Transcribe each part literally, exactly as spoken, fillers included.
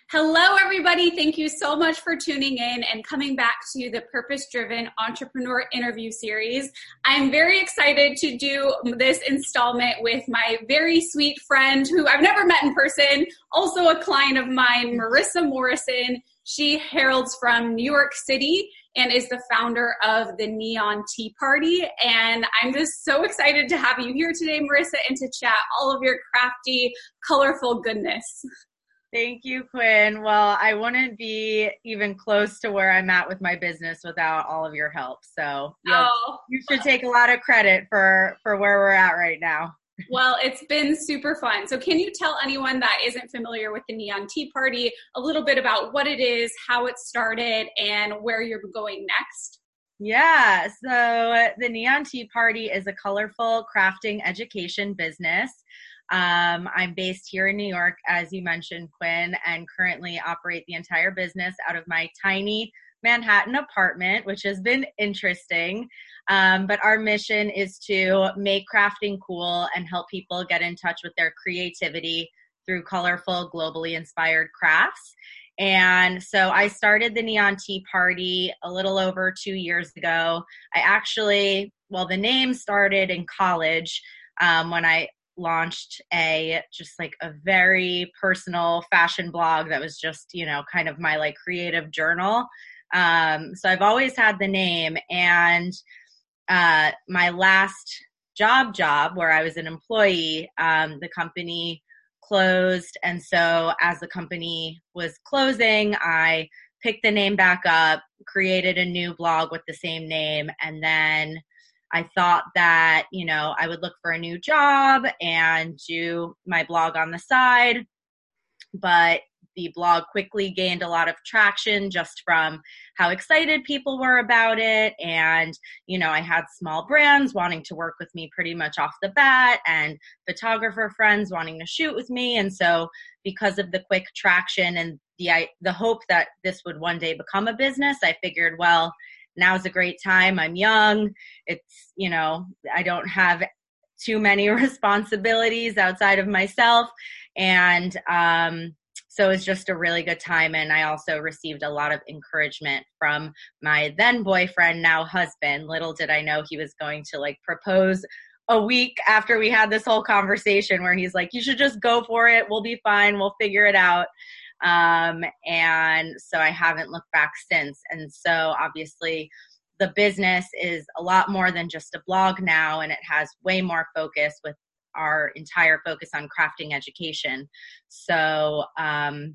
Hello, everybody. Thank you so much for tuning in and coming back to the Purpose Driven Entrepreneur Interview Series. I'm very excited to do this installment with my very sweet friend who I've never met in person, also a client of mine, Marissa Morrison. She heralds from New York City and is the founder of the Neon Tea Party. And I'm just so excited to have you here today, Marissa, and to chat all of your crafty, colorful goodness. Thank you, Quinn. Well, I wouldn't be even close to where I'm at with my business without all of your help. So oh. you should take a lot of credit for, for where we're at right now. Well, it's been super fun. So can you tell anyone that isn't familiar with the Neon Tea Party a little bit about what it is, how it started, and where you're going next? Yeah, so the Neon Tea Party is a colorful crafting education business. Um, I'm based here in New York, as you mentioned, Quinn, and currently operate the entire business out of my tiny Manhattan apartment, which has been interesting. Um, but our mission is to make crafting cool and help people get in touch with their creativity through colorful, globally inspired crafts. And so I started the Neon Tea Party a little over two years ago. I actually, well, the name started in college um, when I launched a just like a very personal fashion blog that was just, you know, kind of my like creative journal. Um, so I've always had the name, and uh, my last job job where I was an employee, um, the company closed. And so as the company was closing, I picked the name back up, created a new blog with the same name, and then I thought that, you know, I would look for a new job and do my blog on the side, but the blog quickly gained a lot of traction just from how excited people were about it. And, you know, I had small brands wanting to work with me pretty much off the bat, and photographer friends wanting to shoot with me. And so because of the quick traction and the, I, the hope that this would one day become a business, I figured, well, now's a great time. I'm young. It's, you know, I don't have too many responsibilities outside of myself. And um, so it's just a really good time. And I also received a lot of encouragement from my then boyfriend, now husband. Little did I know he was going to like propose a week after we had this whole conversation, where he's like, you should just go for it. We'll be fine. We'll figure it out. Um, and so I haven't looked back since. And so obviously the business is a lot more than just a blog now, and it has way more focus with our entire focus on crafting education. So, um,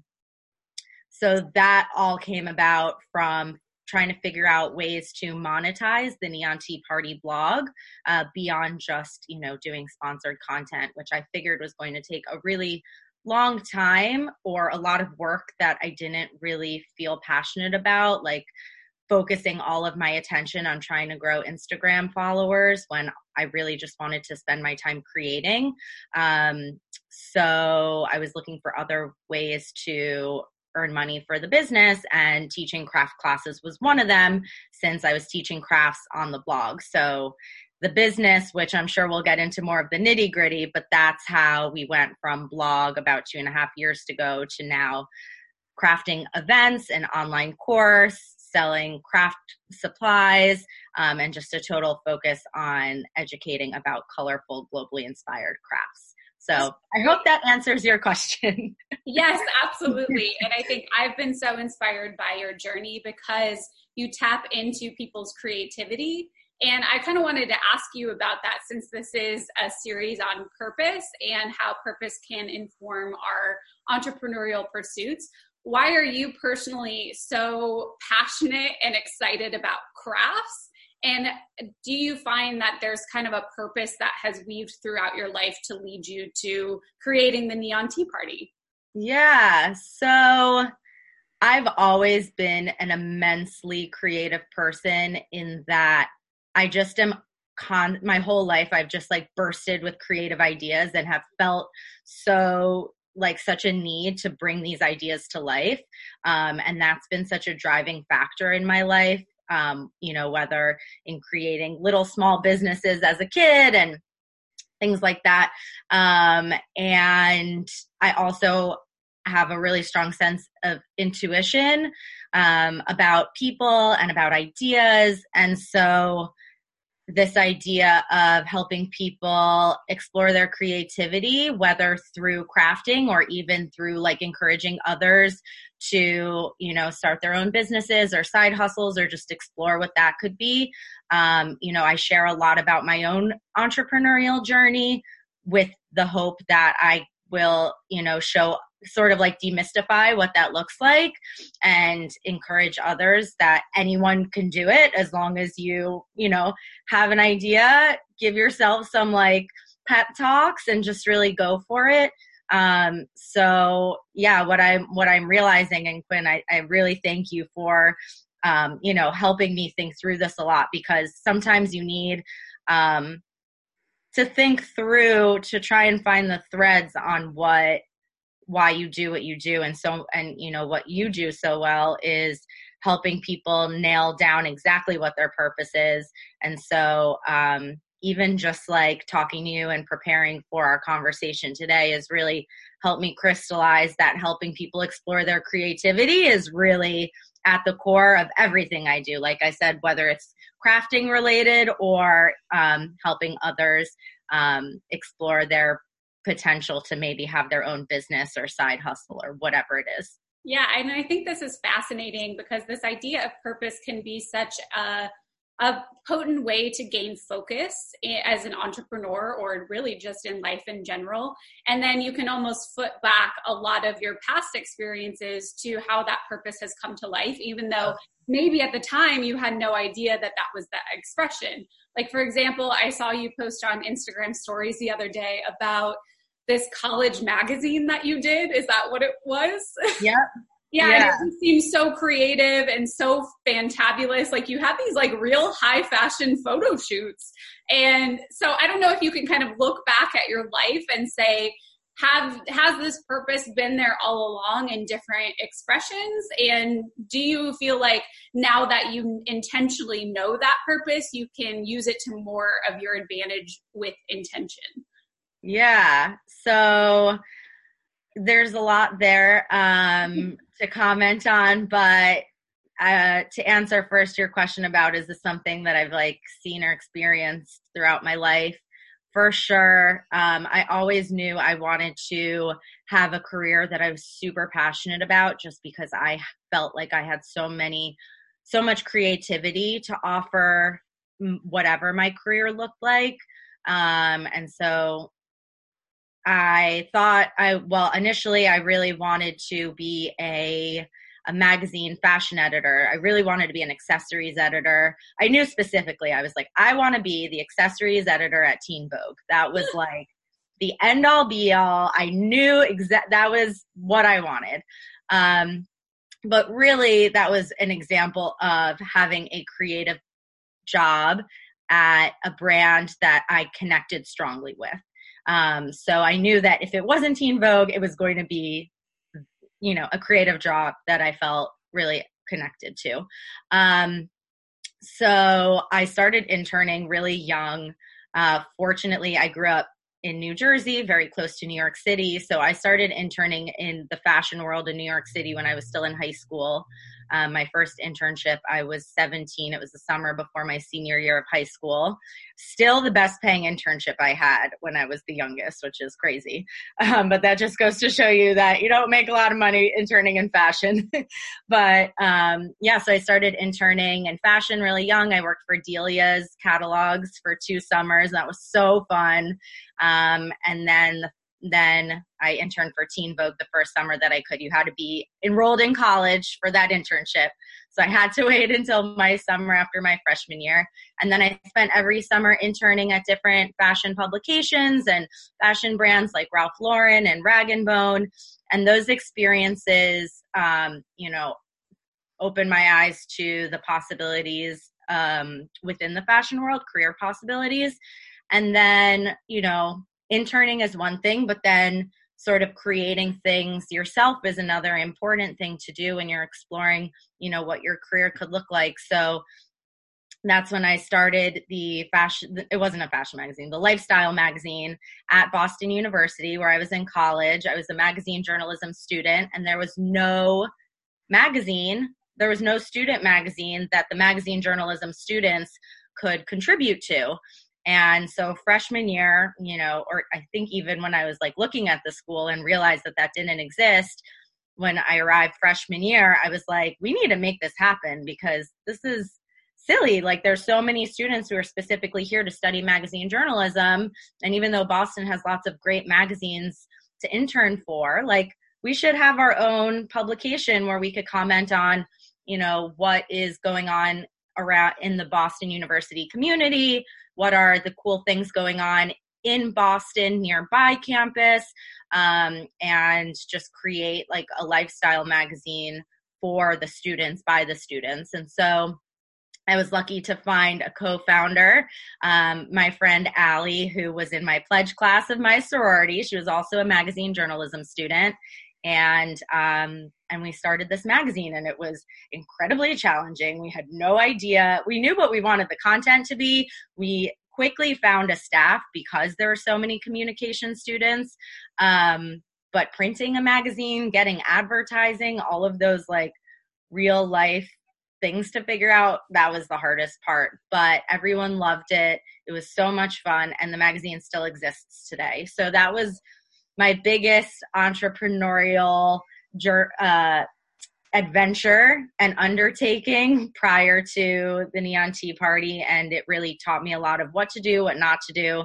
so that all came about from trying to figure out ways to monetize the Neon Tea Party blog uh, beyond just, you know, doing sponsored content, which I figured was going to take a really long time or a lot of work that I didn't really feel passionate about, like focusing all of my attention on trying to grow Instagram followers when I really just wanted to spend my time creating. Um, so I was looking for other ways to earn money for the business, and teaching craft classes was one of them, since I was teaching crafts on the blog. So the business, which I'm sure we'll get into more of the nitty gritty, but that's how we went from blog about two and a half years ago to now crafting events, an online course, selling craft supplies, um, and just a total focus on educating about colorful, globally inspired crafts. So I hope that answers your question. Yes, absolutely. And I think I've been so inspired by your journey because you tap into people's creativity. And I kind of wanted to ask you about that, since this is a series on purpose and how purpose can inform our entrepreneurial pursuits. Why are you personally so passionate and excited about crafts? And do you find that there's kind of a purpose that has weaved throughout your life to lead you to creating the Neon Tea Party? Yeah, so I've always been an immensely creative person, in that I just am con my whole life. I've just like bursted with creative ideas and have felt so like such a need to bring these ideas to life. Um, and that's been such a driving factor in my life, um, you know, whether in creating little small businesses as a kid and things like that. Um, and I also have a really strong sense of intuition um, about people and about ideas. And so this idea of helping people explore their creativity, whether through crafting or even through like encouraging others to, you know, start their own businesses or side hustles or just explore what that could be. Um, you know, I share a lot about my own entrepreneurial journey with the hope that I will, you know, show sort of like demystify what that looks like and encourage others that anyone can do it as long as you, you know, have an idea, give yourself some like pep talks and just really go for it. Um, so yeah, what I'm, what I'm realizing, and Quinn, I, I really thank you for, um, you know, helping me think through this a lot, because sometimes you need, um, to think through to try and find the threads on what, why you do what you do. And so, and you know, what you do so well is helping people nail down exactly what their purpose is. And so, um, even just like talking to you and preparing for our conversation today has really helped me crystallize that helping people explore their creativity is really at the core of everything I do. Like I said, whether it's crafting related or um, helping others um, explore their potential to maybe have their own business or side hustle or whatever it is. Yeah, and I think this is fascinating because this idea of purpose can be such a a potent way to gain focus as an entrepreneur, or really just in life in general. And then you can almost foot back a lot of your past experiences to how that purpose has come to life, even though maybe at the time you had no idea that that was the expression. Like, for example, I saw you post on Instagram stories the other day about this college magazine that you did. Is that what it was? Yep. Yeah, yeah. And it seems so creative and so fantabulous. Like, you had these like real high fashion photo shoots. And so I don't know if you can kind of look back at your life and say, have, has this purpose been there all along in different expressions? And do you feel like now that you intentionally know that purpose, you can use it to more of your advantage with intention? Yeah. So there's a lot there um, to comment on, but uh, to answer first your question about, is this something that I've like seen or experienced throughout my life? For sure. Um, I always knew I wanted to have a career that I was super passionate about, just because I felt like I had so many, so much creativity to offer whatever my career looked like. Um, and so I thought I, well, initially I really wanted to be a, a magazine fashion editor. I really wanted to be an accessories editor. I knew specifically, I was like, I want to be the accessories editor at Teen Vogue. That was like the end all be all. I knew exact, that was what I wanted. Um, but really that was an example of having a creative job at a brand that I connected strongly with. Um, so I knew that if it wasn't Teen Vogue, it was going to be, you know, a creative job that I felt really connected to. Um, so I started interning really young. Uh, fortunately, I grew up in New Jersey, very close to New York City. So I started interning in the fashion world in New York City when I was still in high school. Um, my first internship, I was seventeen. It was the summer before my senior year of high school. Still the best paying internship I had when I was the youngest, which is crazy. Um, but that just goes to show you that you don't make a lot of money interning in fashion. But um, yeah, so I started interning in fashion really young. I worked for Delia's catalogs for two summers. That was so fun. Um, and then Then I interned for Teen Vogue the first summer that I could. You had to be enrolled in college for that internship. So I had to wait until my summer after my freshman year. And then I spent every summer interning at different fashion publications and fashion brands like Ralph Lauren and Rag and Bone. And those experiences, um, you know, opened my eyes to the possibilities um, within the fashion world, career possibilities. And then, you know, interning is one thing, but then sort of creating things yourself is another important thing to do when you're exploring, you know, what your career could look like. So that's when I started the fashion, it wasn't a fashion magazine, the lifestyle magazine at Boston University, where I was in college. I was a magazine journalism student, and there was no magazine, there was no student magazine that the magazine journalism students could contribute to. And so freshman year, you know, or I think even when I was like looking at the school and realized that that didn't exist, when I arrived freshman year, I was like, we need to make this happen because this is silly. Like, there's so many students who are specifically here to study magazine journalism. And even though Boston has lots of great magazines to intern for, like, we should have our own publication where we could comment on, you know, what is going on around in the Boston University community, what are the cool things going on in Boston nearby campus, um, and just create like a lifestyle magazine for the students by the students. And so I was lucky to find a co-founder, um, my friend Allie, who was in my pledge class of my sorority. She was also a magazine journalism student. And um, and we started this magazine, and it was incredibly challenging. We had no idea. We knew what we wanted the content to be. We quickly found a staff because there were so many communication students. Um, but printing a magazine, getting advertising, all of those like real life things to figure out, that was the hardest part. But everyone loved it. It was so much fun, and the magazine still exists today. So that was my biggest entrepreneurial uh, adventure and undertaking prior to the Neon Tea Party. And it really taught me a lot of what to do, what not to do.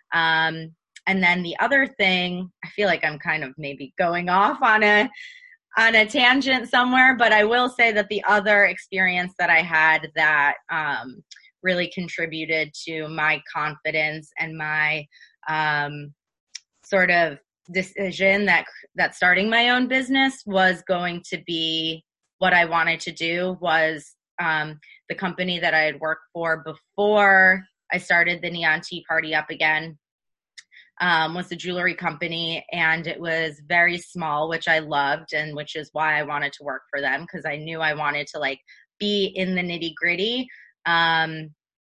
Um, and then the other thing, I feel like I'm kind of maybe going off on a on a tangent somewhere, but I will say that the other experience that I had that um, really contributed to my confidence and my um, sort of decision that that starting my own business was going to be what I wanted to do was um, the company that I had worked for before I started the Neon Tea Party up again. Um, was a jewelry company, and it was very small, which I loved, and which is why I wanted to work for them, because I knew I wanted to like be in the nitty gritty. Um,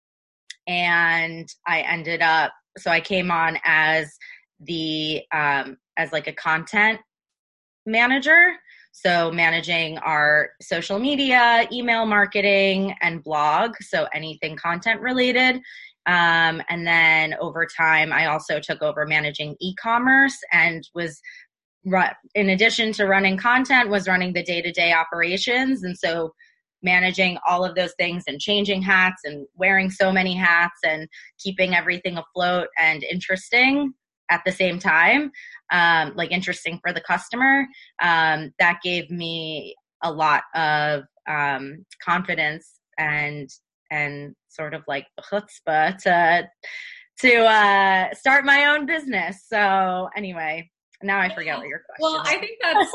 and I ended up, so I came on as the, um, as like a content manager. So managing our social media, email marketing, and blog. So anything content related. Um, and then over time, I also took over managing e-commerce and was, in addition to running content, was running the day-to-day operations. And so managing all of those things and changing hats and wearing so many hats and keeping everything afloat and interesting at the same time, um, like interesting for the customer, um, that gave me a lot of um, confidence and and sort of like chutzpah to to uh, start my own business. So anyway, now I forget what your question Well, is. I think that's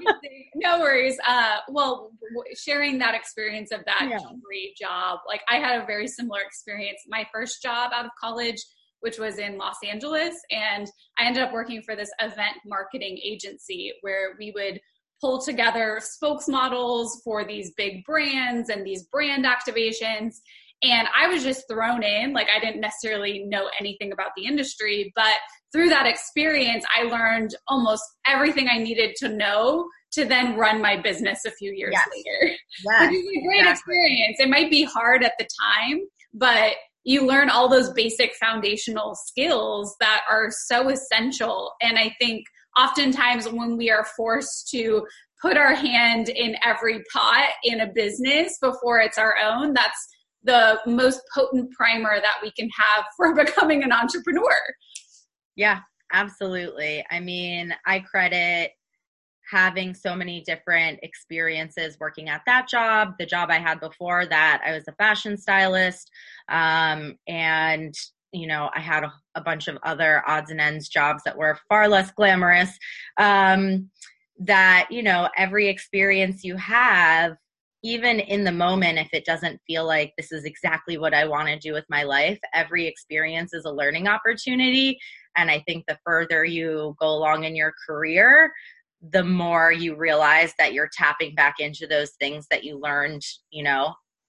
no worries. Uh, well, w- sharing that experience of that Yeah. jewelry job, like I had a very similar experience. My first job out of college, which was in Los Angeles, and I ended up working for this event marketing agency where we would pull together spokesmodels for these big brands and these brand activations. And I was just thrown in, like I didn't necessarily know anything about the industry, but through that experience, I learned almost everything I needed to know to then run my business a few years Yes. later. Yes, Which is a great exactly. experience. It might be hard at the time, but you learn all those basic foundational skills that are so essential. And I think oftentimes when we are forced to put our hand in every pot in a business before it's our own, that's the most potent primer that we can have for becoming an entrepreneur. Yeah, absolutely. I mean, I credit having so many different experiences working at that job, the job I had before that, I was a fashion stylist, um, and you know, I had a, a bunch of other odds and ends jobs that were far less glamorous. Um, that, you know, every experience you have, even in the moment, if it doesn't feel like this is exactly what I want to do with my life, every experience is a learning opportunity. And I think the further you go along in your career, the more you realize that you're tapping back into those things that you learned, you know,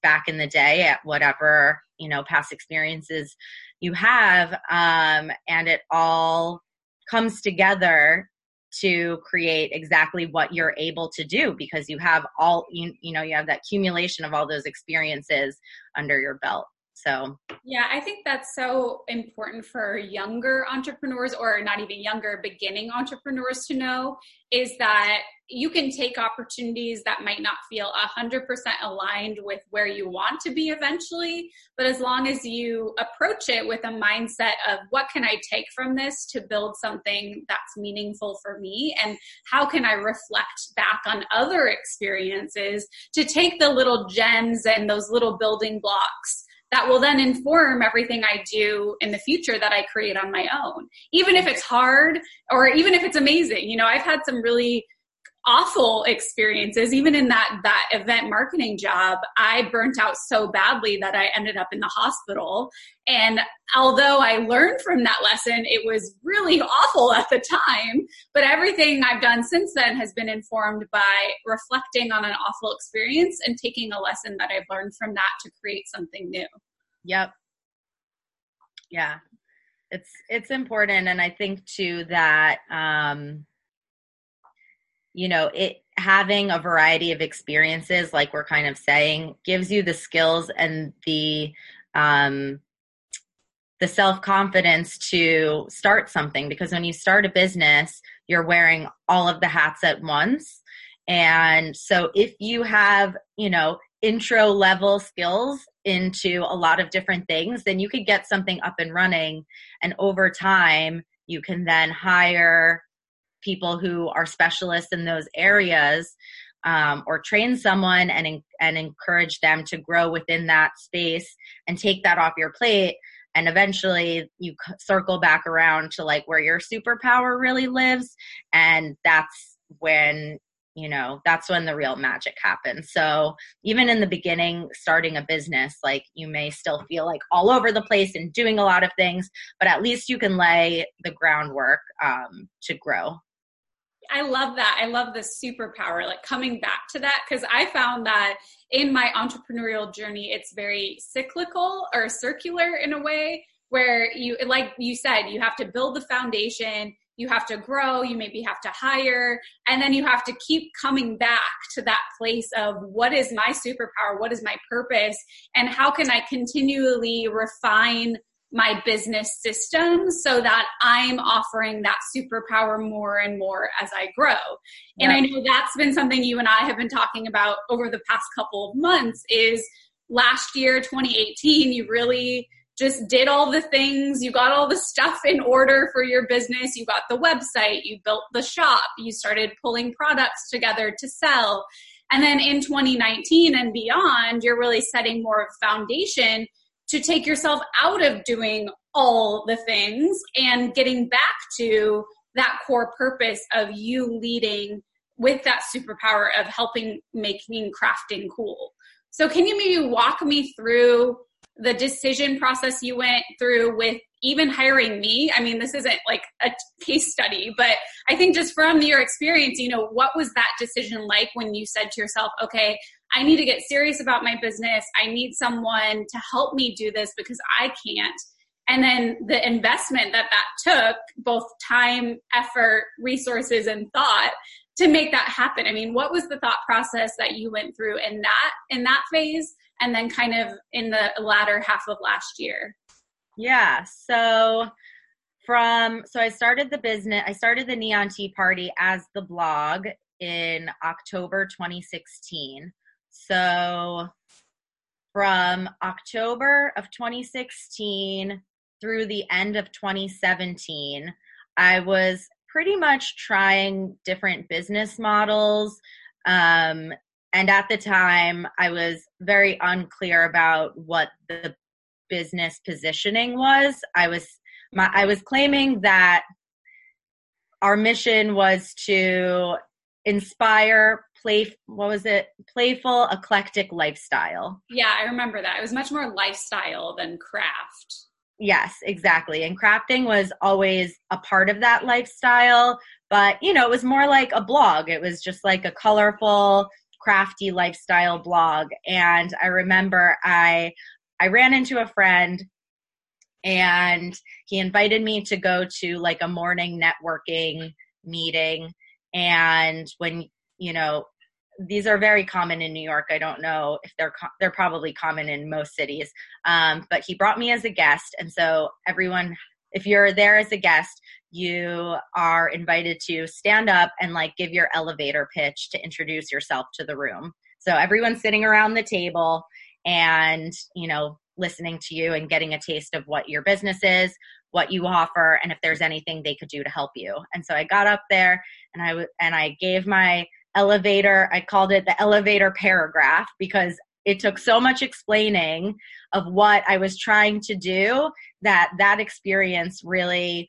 back in the day at whatever, you know, past experiences you have. Um, and it all comes together to create exactly what you're able to do because you have all, you, you know, you have that accumulation of all those experiences under your belt. So, yeah, I think that's so important for younger entrepreneurs, or not even younger, beginning entrepreneurs to know, is that you can take opportunities that might not feel one hundred percent aligned with where you want to be eventually, but as long as you approach it with a mindset of what can I take from this to build something that's meaningful for me, and how can I reflect back on other experiences to take the little gems and those little building blocks that will then inform everything I do in the future that I create on my own, even if it's hard or even if it's amazing. You know, I've had some really awful experiences, even in that, that event marketing job. I burnt out so badly that I ended up in the hospital. And although I learned from that lesson, it was really awful at the time. But everything I've done since then has been informed by reflecting on an awful experience and taking a lesson that I've learned from that to create something new. Yep. Yeah. It's, it's important. And I think too that, um, you know, it having a variety of experiences, like we're kind of saying, gives you the skills and the, um, the self-confidence to start something, because when you start a business, you're wearing all of the hats at once. And so if you have, you know, intro level skills into a lot of different things, then you could get something up and running. And over time, you can then hire people who are specialists in those areas, um, or train someone and, and encourage them to grow within that space and take that off your plate. And eventually you circle back around to like where your superpower really lives. And that's when, you know, that's when the real magic happens. So even in the beginning, starting a business, like you may still feel like all over the place and doing a lot of things, but at least you can lay the groundwork um, to grow. I love that. I love the superpower, like coming back to that, because I found that in my entrepreneurial journey, it's very cyclical or circular in a way where you, like you said, you have to build the foundation, you have to grow, you maybe have to hire, and then you have to keep coming back to that place of what is my superpower, what is my purpose, and how can I continually refine my business system so that I'm offering that superpower more and more as I grow. And yeah. I know that's been something you and I have been talking about over the past couple of months. Is last year, twenty eighteen, you really just did all the things. You got all the stuff in order for your business. You got the website, you built the shop, you started pulling products together to sell. And then in twenty nineteen and beyond, you're really setting more of a foundation to take yourself out of doing all the things and getting back to that core purpose of you leading with that superpower of helping making crafting cool. So can you maybe walk me through the decision process you went through with even hiring me? I mean, this isn't like a case study, but I think just from your experience, you know, what was that decision like when you said to yourself, okay, I need to get serious about my business. I need someone to help me do this because I can't. And then the investment that that took, both time, effort, resources, and thought to make that happen. I mean, what was the thought process that you went through in that, in that phase? And then kind of in the latter half of last year? Yeah. So from, so I started the business, I started the Neon Tea Party as the blog in October twenty sixteen. So from October of twenty sixteen through the end of twenty seventeen, I was pretty much trying different business models. Um, and at the time, I was very unclear about what the business positioning was. I was my, I was claiming that our mission was to inspire play what was it playful eclectic lifestyle. Yeah, I remember that. It was much more lifestyle than craft. Yes, exactly. And crafting was always a part of that lifestyle, but you know, it was more like a blog. It was just like a colorful crafty lifestyle blog. And I remember I, I ran into a friend and he invited me to go to like a morning networking meeting. And when, you know, these are very common in New York. I don't know if they're, co- they're probably common in most cities. Um, but he brought me as a guest. And so everyone, if you're there as a guest, you are invited to stand up and like give your elevator pitch to introduce yourself to the room. So everyone's sitting around the table and, you know, listening to you and getting a taste of what your business is, what you offer, and if there's anything they could do to help you. And so I got up there and I w- and I gave my elevator, I called it the elevator paragraph because it took so much explaining of what I was trying to do that that experience really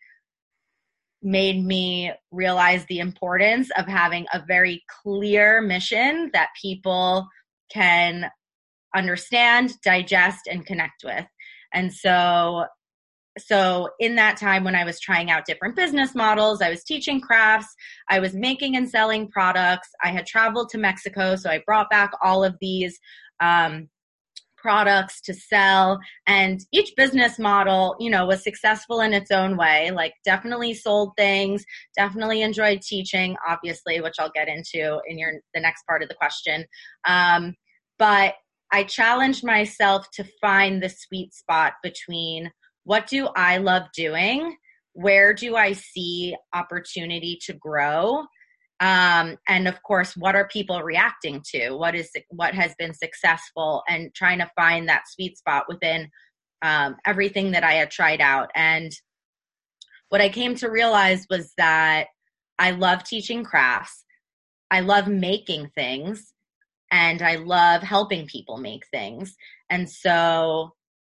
made me realize the importance of having a very clear mission that people can understand, digest, and connect with. And so, so in that time when I was trying out different business models, I was teaching crafts, I was making and selling products. I had traveled to Mexico, so I brought back all of these um, products to sell. And each business model, you know, was successful in its own way. Like definitely sold things, definitely enjoyed teaching, obviously, which I'll get into in your the next part of the question. Um, but I challenged myself to find the sweet spot between what do I love doing, where do I see opportunity to grow, um, and of course, what are people reacting to? What is what has been successful, and trying to find that sweet spot within um, everything that I had tried out. And what I came to realize was that I love teaching crafts, I love making things, and I love helping people make things. And so,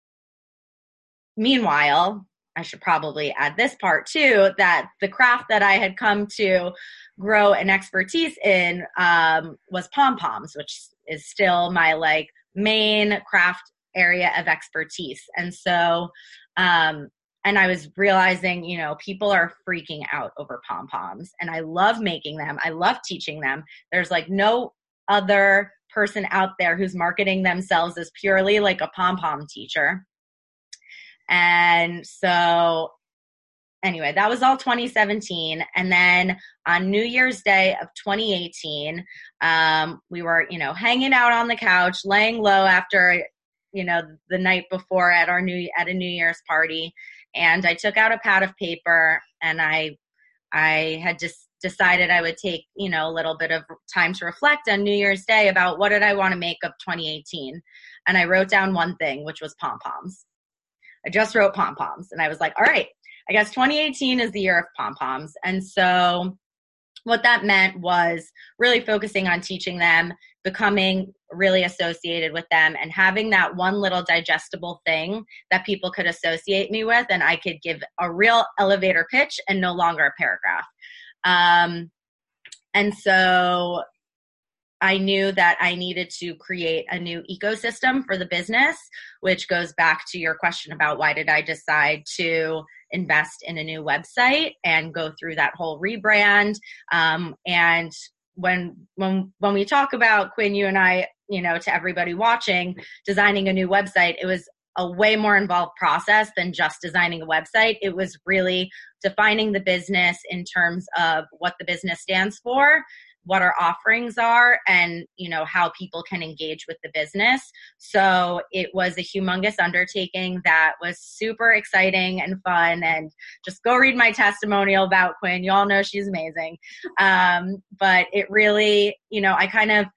meanwhile, I should probably add this part too, that the craft that I had come to grow an expertise in um, was pom-poms, which is still my like main craft area of expertise. And so, um, and I was realizing, you know, people are freaking out over pom-poms, and I love making them. I love teaching them. There's like no other person out there who's marketing themselves as purely like a pom-pom teacher. And so anyway, that was all twenty seventeen. And then on New Year's Day of twenty eighteen, um, we were, you know, hanging out on the couch, laying low after, you know, the night before at our new, at a New Year's party. And I took out a pad of paper, and I, I had just decided I would take, you know, a little bit of time to reflect on New Year's Day about what did I want to make of twenty eighteen. And I wrote down one thing, which was pom-poms. I just wrote pom-poms, and I was like, all right, I guess twenty eighteen is the year of pom-poms. And so what that meant was really focusing on teaching them, becoming really associated with them, and having that one little digestible thing that people could associate me with, and I could give a real elevator pitch and no longer a paragraph. Um, and so I knew that I needed to create a new ecosystem for the business, which goes back to your question about why did I decide to invest in a new website and go through that whole rebrand. Um, and when when when we talk about, Quinn, you and I, you know, to everybody watching, designing a new website, it was a way more involved process than just designing a website. It was really defining the business in terms of what the business stands for, what our offerings are, and, you know, how people can engage with the business. So it was a humongous undertaking that was super exciting and fun. And just go read my testimonial about Quinn. You all know she's amazing. Um, but it really, you know, I kind of,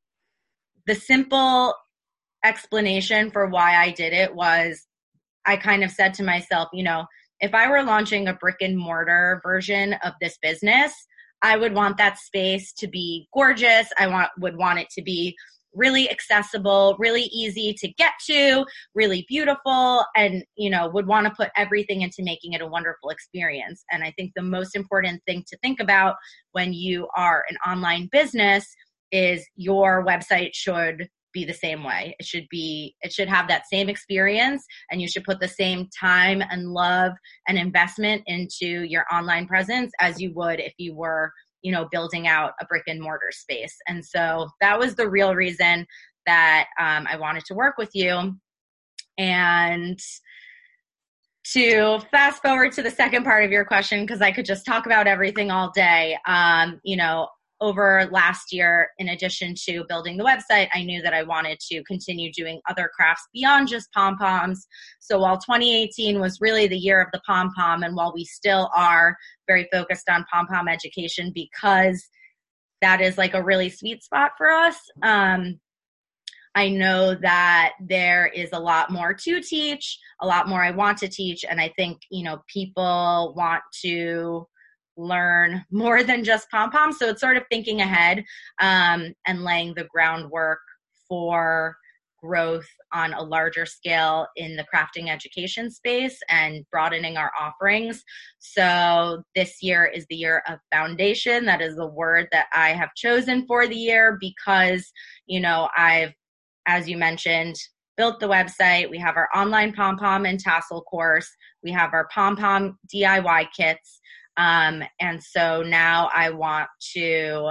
the simple explanation for why I did it was I kind of said to myself, you know, if I were launching a brick and mortar version of this business, I would want that space to be gorgeous. I want would want it to be really accessible, really easy to get to, really beautiful, and, you know, would want to put everything into making it a wonderful experience. And I think the most important thing to think about when you are an online business is your website should be the same way. It should be, it should have that same experience, and you should put the same time and love and investment into your online presence as you would if you were, you know, building out a brick and mortar space. And so that was the real reason that um, I wanted to work with you. And to fast forward to the second part of your question, because I could just talk about everything all day, um, you know, over last year, in addition to building the website, I knew that I wanted to continue doing other crafts beyond just pom-poms. So while twenty eighteen was really the year of the pom-pom, and while we still are very focused on pom-pom education because that is like a really sweet spot for us, um, I know that there is a lot more to teach, a lot more I want to teach, and I think, you know, people want to learn more than just pom-pom. So it's sort of thinking ahead um, and laying the groundwork for growth on a larger scale in the crafting education space and broadening our offerings. So this year is the year of foundation. That is the word that I have chosen for the year because, you know, I've, as you mentioned, built the website. We have our online pom-pom and tassel course. We have our pom-pom D I Y kits. Um, and so now I want to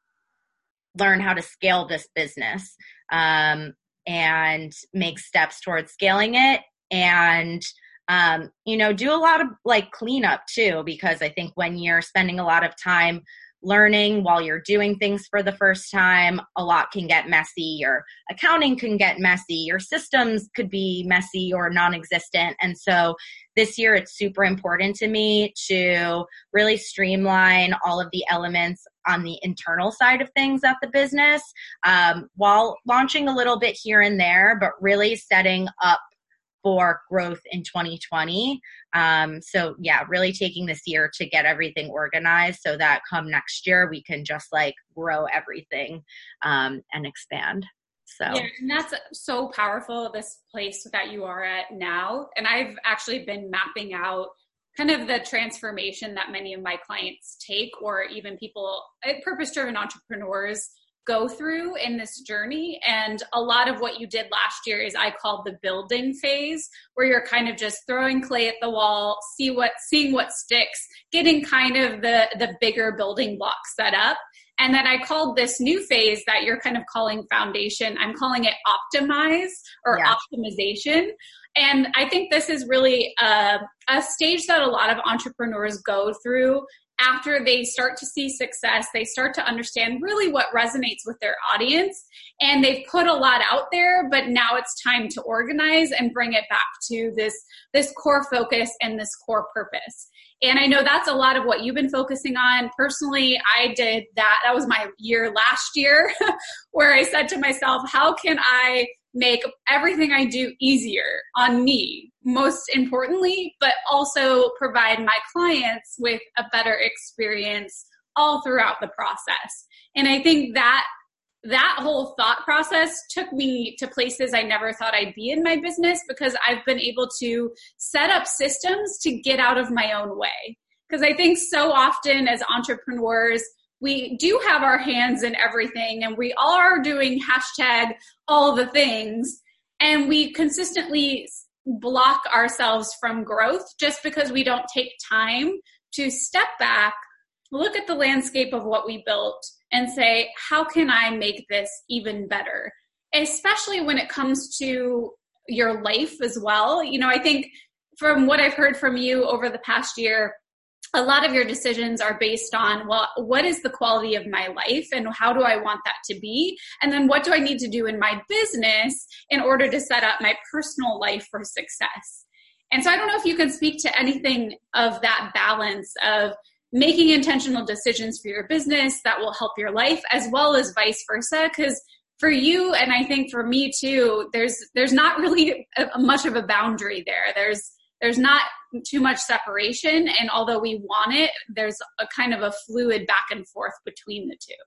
learn how to scale this business um, and make steps towards scaling it and, um, you know, do a lot of like cleanup too, because I think when you're spending a lot of time learning while you're doing things for the first time, a lot can get messy. Your accounting can get messy. Your systems could be messy or non-existent. And so this year, it's super important to me to really streamline all of the elements on the internal side of things at the business um, while launching a little bit here and there, but really setting up for growth in twenty twenty. Um, so yeah, really taking this year to get everything organized so that come next year, we can just like grow everything um, and expand. So yeah, and that's so powerful, this place that you are at now. And I've actually been mapping out kind of the transformation that many of my clients take, or even people, purpose-driven entrepreneurs go through in this journey. And a lot of what you did last year is I called the building phase, where you're kind of just throwing clay at the wall, see what, seeing what sticks, getting kind of the, the bigger building blocks set up. And then I called this new phase that you're kind of calling foundation, I'm calling it optimize or yeah. optimization. And I think this is really a, a stage that a lot of entrepreneurs go through after they start to see success. They start to understand really what resonates with their audience, and they've put a lot out there, but now it's time to organize and bring it back to this, this core focus and this core purpose. And I know that's a lot of what you've been focusing on. Personally, I did that. That was my year last year where I said to myself, how can I make everything I do easier on me, most importantly, but also provide my clients with a better experience all throughout the process. And I think that that whole thought process took me to places I never thought I'd be in my business, because I've been able to set up systems to get out of my own way. Because I think so often as entrepreneurs, we do have our hands in everything, and we are doing hashtag all the things, and we consistently block ourselves from growth just because we don't take time to step back, look at the landscape of what we built, and say, how can I make this even better? Especially when it comes to your life as well. You know, I think from what I've heard from you over the past year, a lot of your decisions are based on, well, what is the quality of my life and how do I want that to be? And then what do I need to do in my business in order to set up my personal life for success? And so I don't know if you can speak to anything of that balance of making intentional decisions for your business that will help your life, as well as vice versa. Because for you, and I think for me too, there's there's not really a, much of a boundary there. There's there's not too much separation. And although we want it, there's a kind of a fluid back and forth between the two.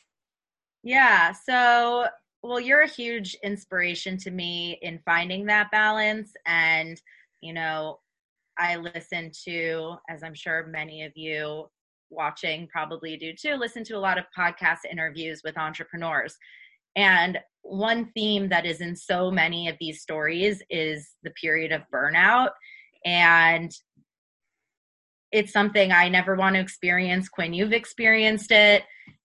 Yeah. So, well, you're a huge inspiration to me in finding that balance. And, you know, I listen to, as I'm sure many of you watching probably do too, listen to a lot of podcast interviews with entrepreneurs. And one theme that is in so many of these stories is the period of burnout. And it's something I never want to experience. Quinn, you've experienced it.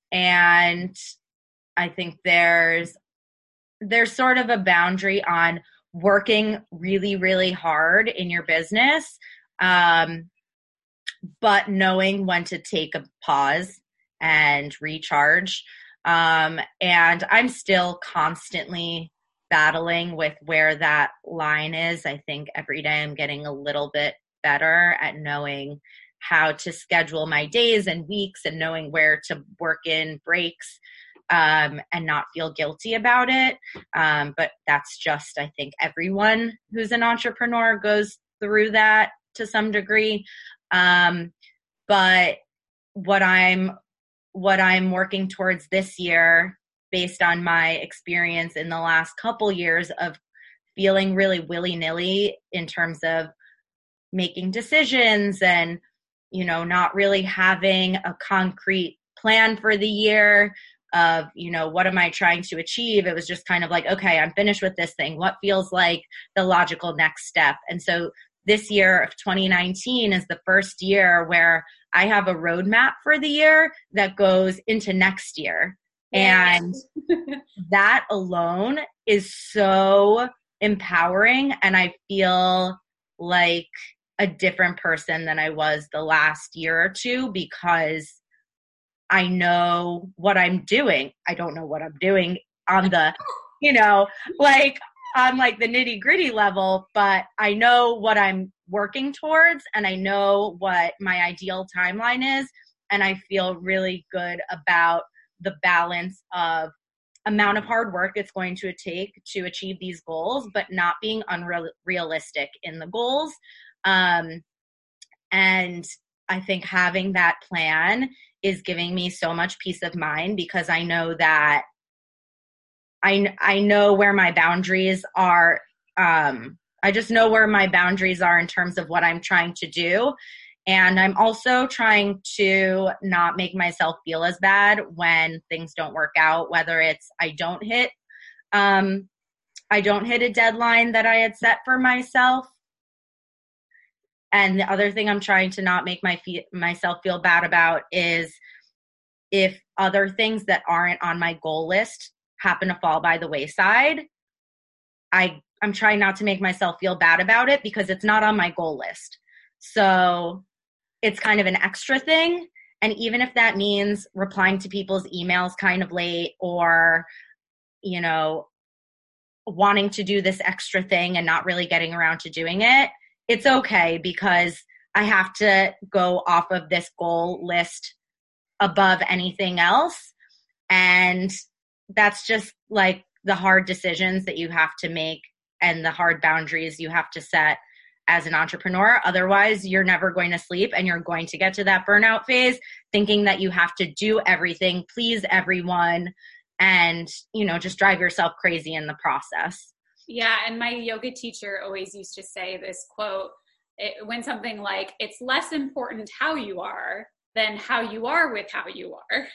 And I think there's, there's sort of a boundary on working really, really hard in your business, um, but knowing when to take a pause and recharge. Um, and I'm still constantly battling with where that line is. I think every day I'm getting a little bit better at knowing how to schedule my days and weeks and knowing where to work in breaks, um, and not feel guilty about it. Um, but that's just, I think everyone who's an entrepreneur goes through that to some degree. Um, but what I'm, what I'm working towards this year, based on my experience in the last couple years of feeling really willy-nilly in terms of making decisions and, you know, not really having a concrete plan for the year of, you know, what am I trying to achieve? It was just kind of like, okay, I'm finished with this thing. What feels like the logical next step? And so this year of twenty nineteen is the first year where I have a roadmap for the year that goes into next year. Yes. And that alone is so empowering. And I feel like a different person than I was the last year or two because I know what I'm doing. I don't know what I'm doing on the, you know, like on like the nitty gritty level, but I know what I'm working towards and I know what my ideal timeline is. And I feel really good about the balance of amount of hard work it's going to take to achieve these goals, but not being unrealistic in the goals. Um, and I think having that plan is giving me so much peace of mind because I know that I, I know where my boundaries are. Um, I just know where my boundaries are in terms of what I'm trying to do. And I'm also trying to not make myself feel as bad when things don't work out, whether it's I don't hit, um, I don't hit a deadline that I had set for myself. And the other thing I'm trying to not make my fe- myself feel bad about is if other things that aren't on my goal list happen to fall by the wayside, I, I'm trying not to make myself feel bad about it because it's not on my goal list. So it's kind of an extra thing. And even if that means replying to people's emails kind of late or, you know, wanting to do this extra thing and not really getting around to doing it, it's okay because I have to go off of this goal list above anything else. And that's just like the hard decisions that you have to make and the hard boundaries you have to set as an entrepreneur. Otherwise, you're never going to sleep and you're going to get to that burnout phase thinking that you have to do everything, please everyone, and, you know, just drive yourself crazy in the process. Yeah. And my yoga teacher always used to say this quote, it went something like, it's less important how you are than how you are with how you are.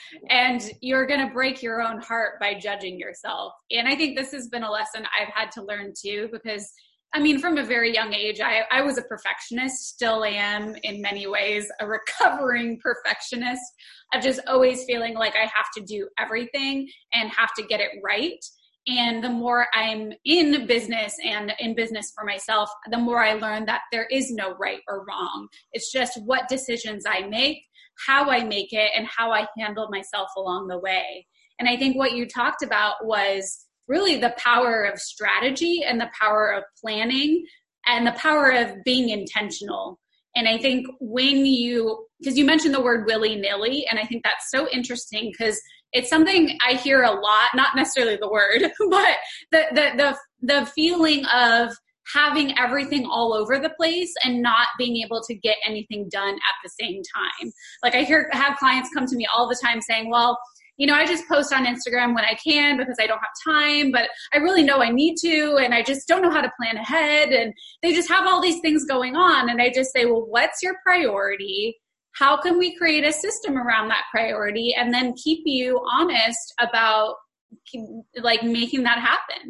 And you're going to break your own heart by judging yourself. And I think this has been a lesson I've had to learn too, because I mean, from a very young age, I, I was a perfectionist, still am in many ways, a recovering perfectionist of just always feeling like I have to do everything and have to get it right. And the more I'm in business and in business for myself, the more I learn that there is no right or wrong. It's just what decisions I make, how I make it, and how I handle myself along the way. And I think what you talked about was really the power of strategy and the power of planning and the power of being intentional. And I think when you, because you mentioned the word willy-nilly, and I think that's so interesting because it's something I hear a lot, not necessarily the word, but the, the, the, the feeling of having everything all over the place and not being able to get anything done at the same time. Like I hear, have clients come to me all the time saying, well, you know, I just post on Instagram when I can because I don't have time, but I really know I need to, and I just don't know how to plan ahead. And they just have all these things going on. And I just say, well, what's your priority? How can we create a system around that priority and then keep you honest about like making that happen?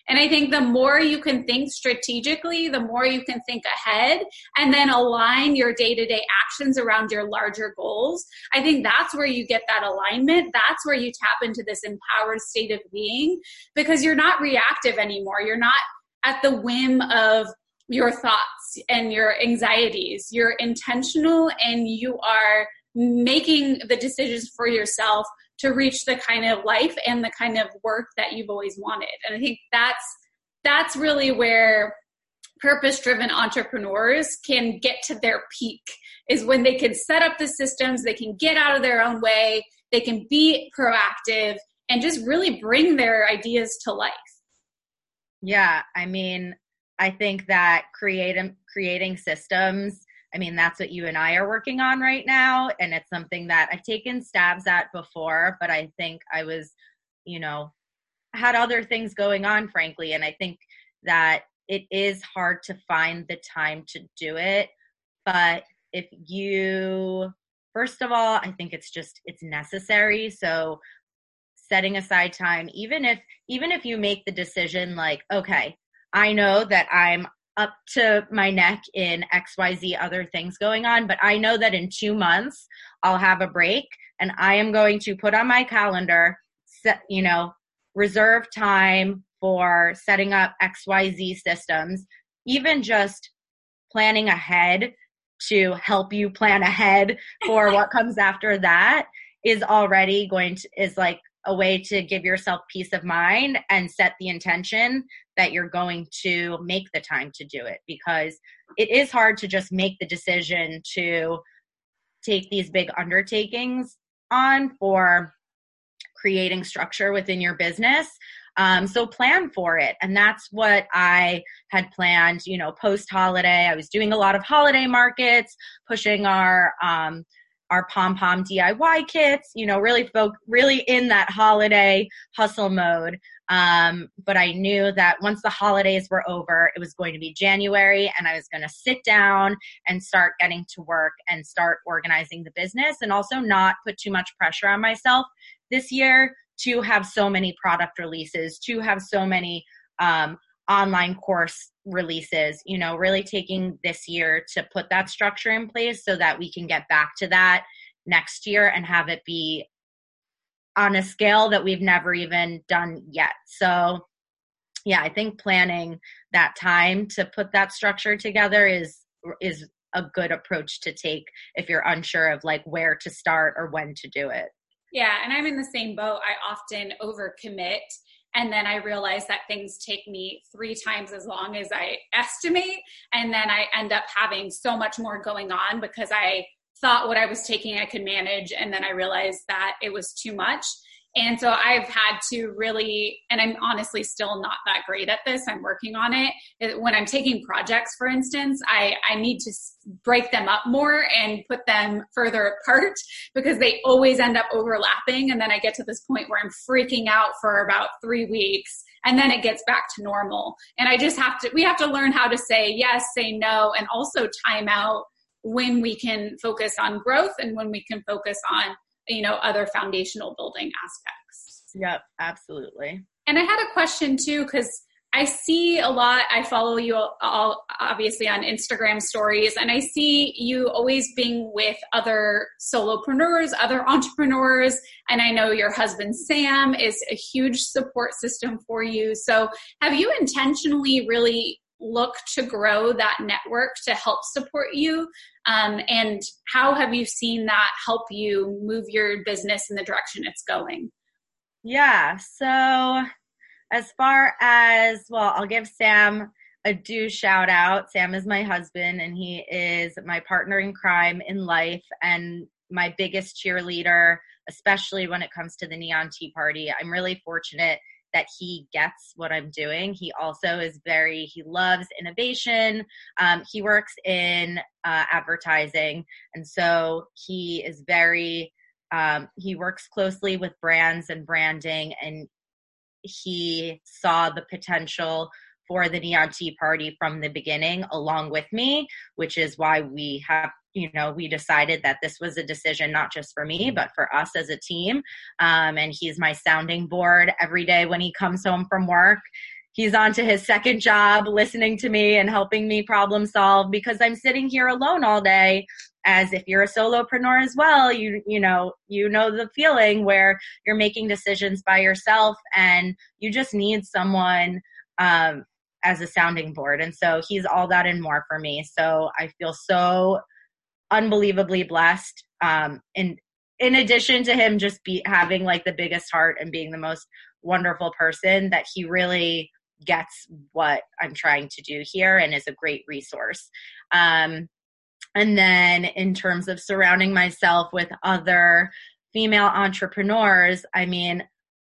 And I think the more you can think strategically, the more you can think ahead and then align your day-to-day actions around your larger goals. I think that's where you get that alignment. That's where you tap into this empowered state of being, because you're not reactive anymore. You're not at the whim of your thoughts and your anxieties. You're intentional and you are making the decisions for yourself to reach the kind of life and the kind of work that you've always wanted. And I think that's that's really where purpose-driven entrepreneurs can get to their peak, is when they can set up the systems, they can get out of their own way, they can be proactive and just really bring their ideas to life. Yeah, I mean, I think that creating creating systems, I mean, that's what you and I are working on right now. And it's something that I've taken stabs at before, but I think I was, you know, had other things going on, frankly. And I think that it is hard to find the time to do it. But if you, first of all, I think it's just, it's necessary. So setting aside time, even if, even if you make the decision like, okay, I know that I'm up to my neck in X Y Z other things going on, but I know that in two months I'll have a break and I am going to put on my calendar, set, you know, reserve time for setting up X Y Z systems. Even just planning ahead to help you plan ahead for what comes after that is already going to, is like a way to give yourself peace of mind and set the intention that you're going to make the time to do it, because it is hard to just make the decision to take these big undertakings on for creating structure within your business. Um, so plan for it. And that's what I had planned, you know, post holiday. I was doing a lot of holiday markets, pushing our, um, our pom-pom D I Y kits, you know, really folk, really in that holiday hustle mode. Um, but I knew that once the holidays were over, it was going to be January and I was going to sit down and start getting to work and start organizing the business, and also not put too much pressure on myself this year to have so many product releases, to have so many um, online course releases, you know, really taking this year to put that structure in place so that we can get back to that next year and have it be on a scale that we've never even done yet. So yeah, I think planning that time to put that structure together is, is a good approach to take if you're unsure of like where to start or when to do it. Yeah. And I'm in the same boat. I often overcommit. And then I realize that things take me three times as long as I estimate. And then I end up having so much more going on because I thought what I was taking I could manage. And then I realized that it was too much. And so I've had to really, and I'm honestly still not that great at this. I'm working on it. When I'm taking projects, for instance, I, I need to break them up more and put them further apart because they always end up overlapping. And then I get to this point where I'm freaking out for about three weeks and then it gets back to normal. And I just have to, we have to learn how to say yes, say no, and also time out when we can focus on growth and when we can focus on, you know, other foundational building aspects. Yep, absolutely. And I had a question too, because I see a lot, I follow you all obviously on Instagram stories, and I see you always being with other solopreneurs, other entrepreneurs. And I know your husband, Sam, is a huge support system for you. So have you intentionally really look to grow that network to help support you? Um, and how have you seen that help you move your business in the direction it's going? Yeah. So as far as, well, I'll give Sam a due shout out. Sam is my husband and he is my partner in crime in life and my biggest cheerleader, especially when it comes to the Neon Tea Party. I'm really fortunate that he gets what I'm doing. He also is very, he loves innovation. Um, he works in uh, advertising. And so he is very, um, he works closely with brands and branding, and he saw the potential for the Neon Tea Party from the beginning along with me, which is why we have, you know, we decided that this was a decision not just for me, but for us as a team. Um, and he's my sounding board every day when he comes home from work. he's on to his second job, listening to me and helping me problem solve, because I'm sitting here alone all day. As if you're a solopreneur as well, you you know, you know the feeling where you're making decisions by yourself and you just need someone um, as a sounding board. And so he's all that and more for me. So I feel so unbelievably blessed. Um, and in addition to him just be having like the biggest heart and being the most wonderful person, that he really gets what I'm trying to do here and is a great resource. Um, And then in terms of surrounding myself with other female entrepreneurs, I mean,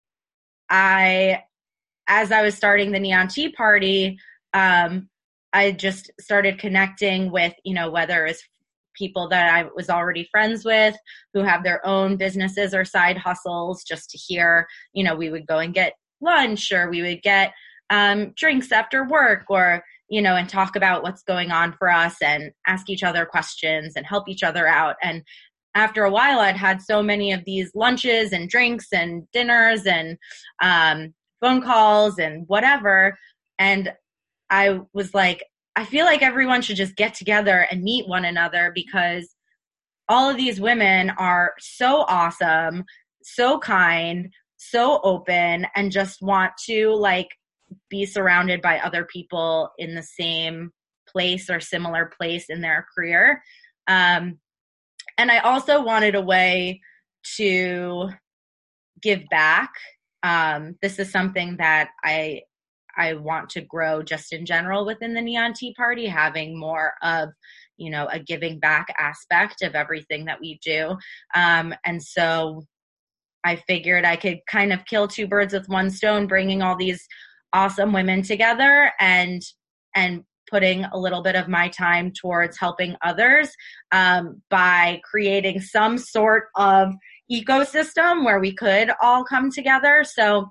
I, as I was starting the Neon Tea Party, um, I just started connecting with, you know, whether it's people that I was already friends with who have their own businesses or side hustles, just to hear, you know, we would go and get lunch, or we would get um, drinks after work, or you know, and talk about what's going on for us and ask each other questions and help each other out. And after a while, I'd had so many of these lunches and drinks and dinners and um, phone calls and whatever. And I was like, I feel like everyone should just get together and meet one another, because all of these women are so awesome, so kind, so open, and just want to like be surrounded by other people in the same place or similar place in their career. Um, and I also wanted a way to give back. Um, this is something that I, I want to grow just in general within the Neon Tea Party, having more of, you know, a giving back aspect of everything that we do. Um, and so I figured I could kind of kill two birds with one stone, bringing all these awesome women together and and putting a little bit of my time towards helping others um, by creating some sort of ecosystem where we could all come together. So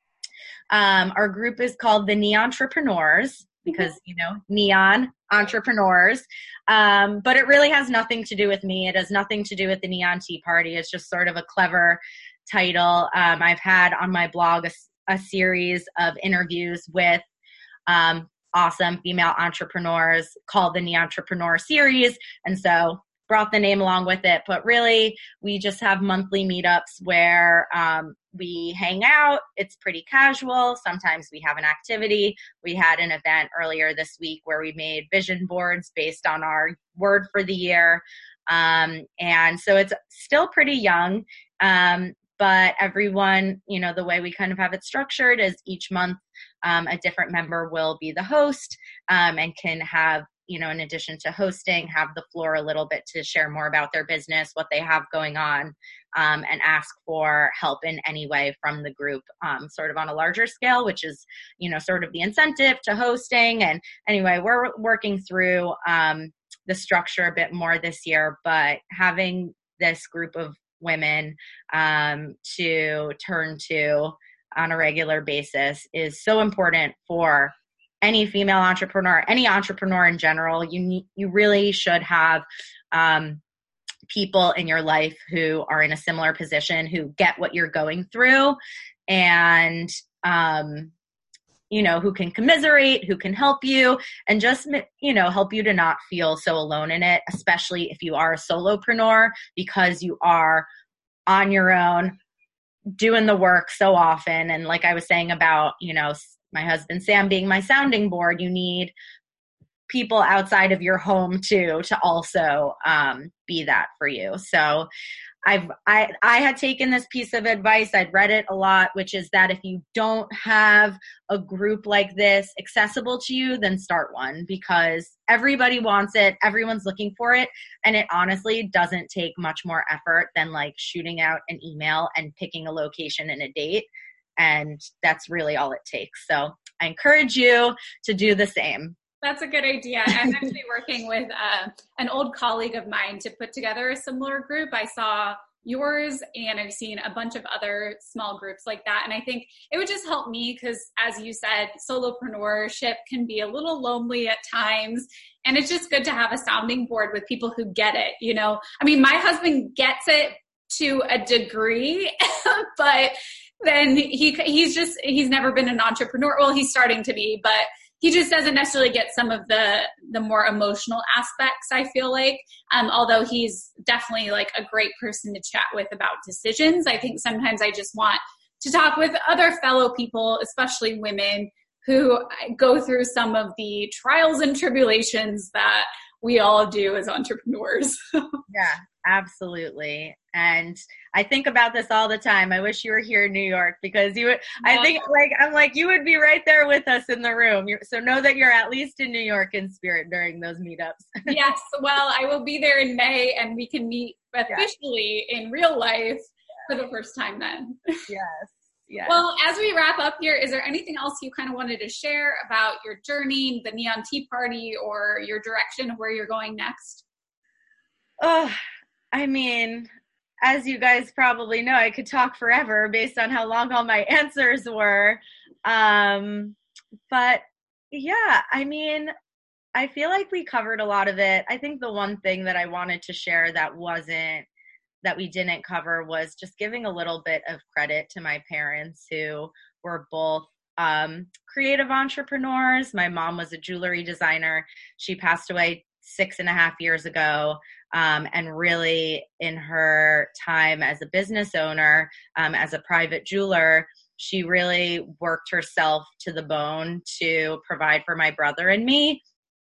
um, our group is called the Neon Entrepreneurs, because, you know, neon entrepreneurs. Um, but it really has nothing to do with me. It has nothing to do with the Neon Tea Party. It's just sort of a clever title. Um, I've had on my blog a a series of interviews with um, awesome female entrepreneurs called the Neon Entrepreneur Series. And so brought the name along with it. But really, we just have monthly meetups where um, we hang out. It's pretty casual. Sometimes we have an activity. We had an event earlier this week where we made vision boards based on our word for the year. Um, and so it's still pretty young. Um, But everyone, you know, the way we kind of have it structured is each month um, a different member will be the host um, and can have, you know, in addition to hosting, have the floor a little bit to share more about their business, what they have going on, um, and ask for help in any way from the group, um, sort of on a larger scale, which is, you know, sort of the incentive to hosting. And anyway, we're working through um, the structure a bit more this year, but having this group of women um, to turn to on a regular basis is so important for any female entrepreneur, any entrepreneur in general. You need, you really should have um, people in your life who are in a similar position, who get what you're going through, and um, you know, who can commiserate, who can help you, and just, you know, help you to not feel so alone in it, especially if you are a solopreneur, because you are on your own doing the work so often. And like I was saying about, you know, my husband, Sam, being my sounding board, you need people outside of your home too, to also um, be that for you. So I've, I, I had taken this piece of advice. I'd read it a lot, which is that if you don't have a group like this accessible to you, then start one, because everybody wants it. Everyone's looking for it. And it honestly doesn't take much more effort than like shooting out an email and picking a location and a date. And that's really all it takes. So I encourage you to do the same. That's a good idea. I'm actually working with uh, an old colleague of mine to put together a similar group. I saw yours and I've seen a bunch of other small groups like that. And I think it would just help me because, as you said, solopreneurship can be a little lonely at times. And it's just good to have a sounding board with people who get it. You know, I mean, my husband gets it to a degree, but then he he's just, he's never been an entrepreneur. Well, he's starting to be, but he just doesn't necessarily get some of the the more emotional aspects, I feel like. Um, although he's definitely like a great person to chat with about decisions. I think sometimes I just want to talk with other fellow people, especially women, who go through some of the trials and tribulations that we all do as entrepreneurs. Yeah, absolutely. And I think about this all the time. I wish you were here in New York, because you would, yeah. I think like, I'm like, you would be right there with us in the room. You're, so know that you're at least in New York in spirit during those meetups. Yes. Well, I will be there in May, and we can meet officially yeah. in real life yeah. for the first time then. Yes. Yes. Well, as we wrap up here, is there anything else you kind of wanted to share about your journey, the Neon Tea Party, or your direction of where you're going next? Oh, I mean, as you guys probably know, I could talk forever based on how long all my answers were. Um, but yeah, I mean, I feel like we covered a lot of it. I think the one thing that I wanted to share that wasn't, that we didn't cover was just giving a little bit of credit to my parents, who were both um, creative entrepreneurs. My mom was a jewelry designer. She passed away six and a half years ago. Um, and really in her time as a business owner, um, as a private jeweler, she really worked herself to the bone to provide for my brother and me.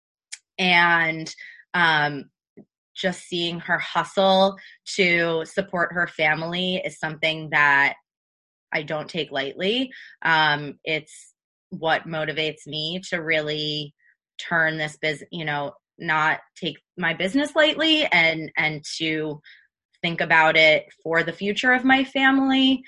And um, just seeing her hustle to support her family is something that I don't take lightly. Um, it's what motivates me to really turn this business, you know, not take my business lightly, and, and to think about it for the future of my family.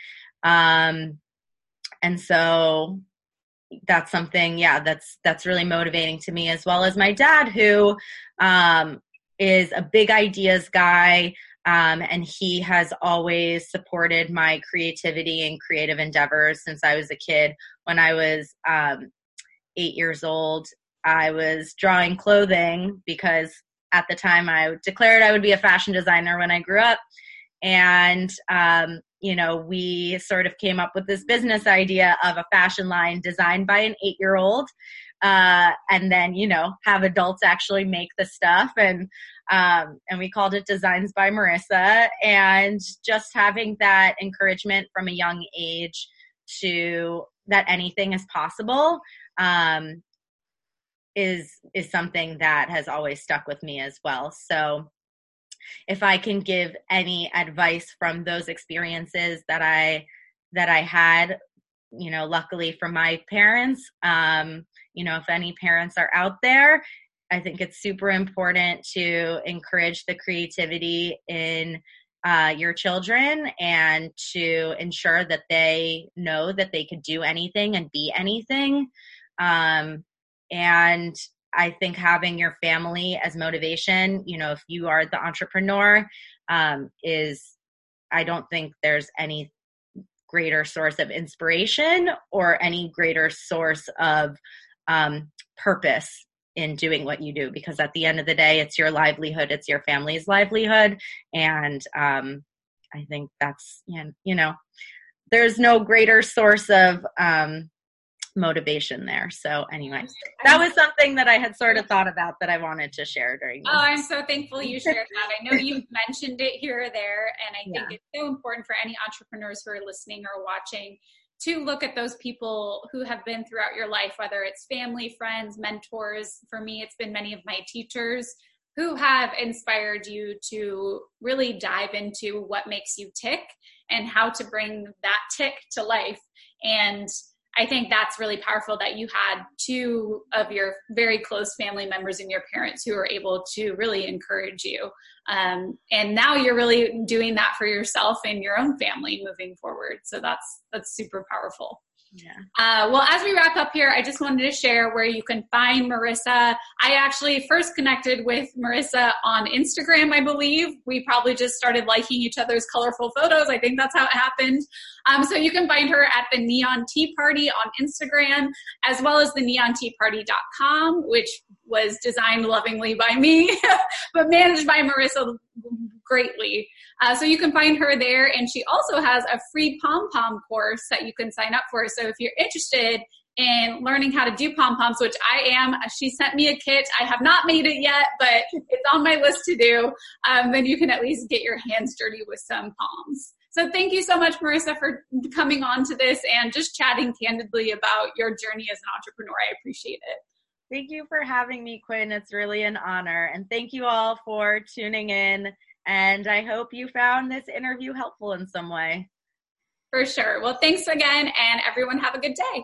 Um, and so that's something, yeah, that's, that's really motivating to me, as well as my dad, who, um, is a big ideas guy. Um, and he has always supported my creativity and creative endeavors since I was a kid. When I was, um, eight years old, I was drawing clothing because at the time I declared I would be a fashion designer when I grew up. And, um, you know, we sort of came up with this business idea of a fashion line designed by an eight-year-old, uh, and then, you know, have adults actually make the stuff. And, um, and we called it Designs by Marissa. And just having that encouragement from a young age to that anything is possible, um, is, is something that has always stuck with me as well. So if I can give any advice from those experiences that I, that I had, you know, luckily from my parents, um, you know, if any parents are out there, I think it's super important to encourage the creativity in uh, your children, and to ensure that they know that they could do anything and be anything. Um, and I think having your family as motivation, you know, if you are the entrepreneur, um, is, I don't think there's any greater source of inspiration or any greater source of um, purpose in doing what you do, because at the end of the day, it's your livelihood, it's your family's livelihood. And um, I think that's, you know, there's no greater source of um, motivation there. So anyway, that was something that I had sort of thought about that I wanted to share during this. Oh, I'm so thankful you shared that. I know you've mentioned it here or there, and I think yeah. it's so important for any entrepreneurs who are listening or watching to look at those people who have been throughout your life, whether it's family, friends, mentors. For me, it's been many of my teachers who have inspired you to really dive into what makes you tick and how to bring that tick to life. And I think that's really powerful that you had two of your very close family members and your parents who were able to really encourage you. Um, and now you're really doing that for yourself and your own family moving forward. So that's, that's super powerful. Yeah. Uh, well, as we wrap up here, I just wanted to share where you can find Marissa. I actually first connected with Marissa on Instagram, I believe. We probably just started liking each other's colorful photos. I think that's how it happened. Um, so you can find her at the Neon Tea Party on Instagram, as well as the neon tea party dot com, which was designed lovingly by me, but managed by Marissa so greatly. Uh, so you can find her there. And she also has a free pom-pom course that you can sign up for. So if you're interested in learning how to do pom-poms, which I am, she sent me a kit. I have not made it yet, but it's on my list to do. Um, then you can at least get your hands dirty with some poms. So thank you so much, Marissa, for coming on to this and just chatting candidly about your journey as an entrepreneur. I appreciate it. Thank you for having me, Quinn. It's really an honor. And thank you all for tuning in. And I hope you found this interview helpful in some way. For sure. Well, thanks again, and everyone have a good day.